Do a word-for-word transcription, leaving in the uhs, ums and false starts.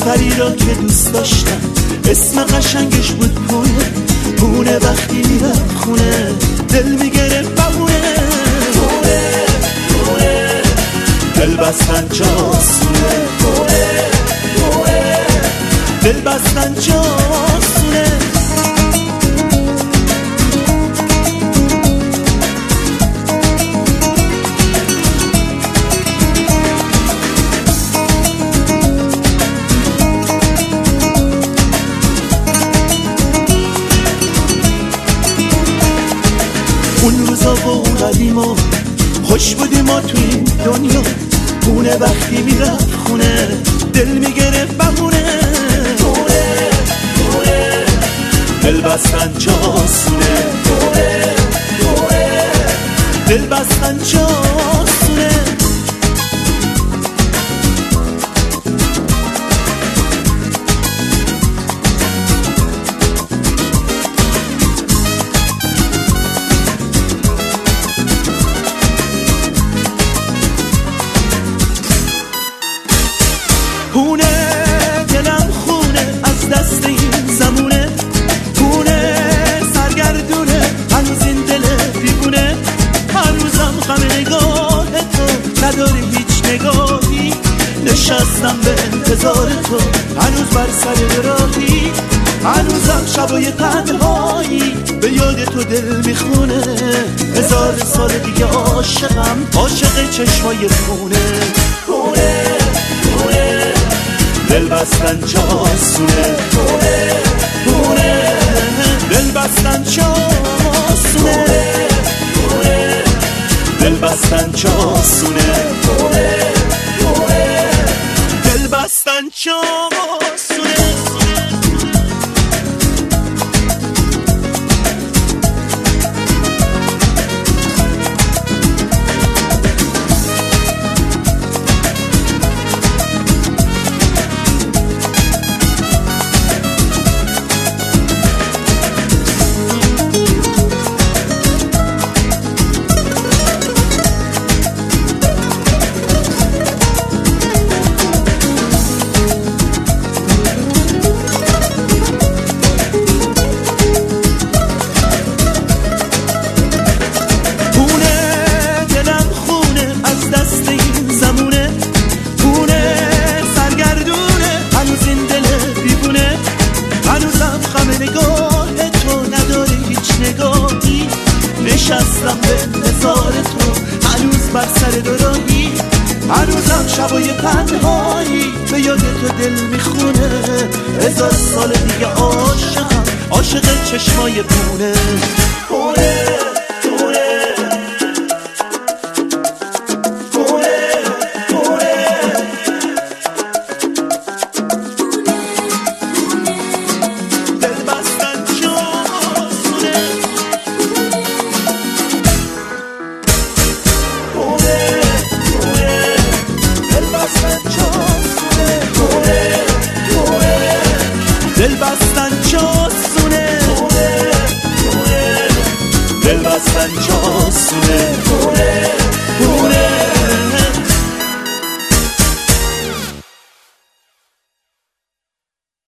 دختری را که دوست داشتم اسم قشنگش بود پونه. پونه وقتی میرم خونه دل میگرفت بمونه. پونه پونه دل بستن جاسونه. پونه پونه دل بستن جاسونه. اون روزا و اون قدیما خوش بودیم ما تو این دنیا. پونه وقتی میرفت خونه دل میگرفت بمونه. پونه پونه دل بستن جاسونه. پونه پونه دل بستن جاسونه. پونه دلم خونه از دست این زمونه. پونه سرگردونه هنوز این دل دیوونه. هنوزم غم نگاه تو نداری هیچ نگاهی. نشستم به انتظار تو هنوز بر سر راهی. هنوزم شبای تنهایی به یاد تو دل میخونه. هزار سال دیگه عاشقم عاشق چشمای خونه. پونه پونه دل بستن جاسونه. پونه پونه دل بستن جاسونه. پونه دل بستن جاسونه. پونه پونه دل بستن جاسونه. نشستم به انتظار تو هنوز بر سر دوراهی. هنوزم شبای تنهایی به یاد تو دل میخونه. هزار سال دیگه عاشقم عاشق چشمای پونه. پونه پونه پونه پونه دل بستن جاسونه. دل بستن جاسونه. دل بستن جاسونه.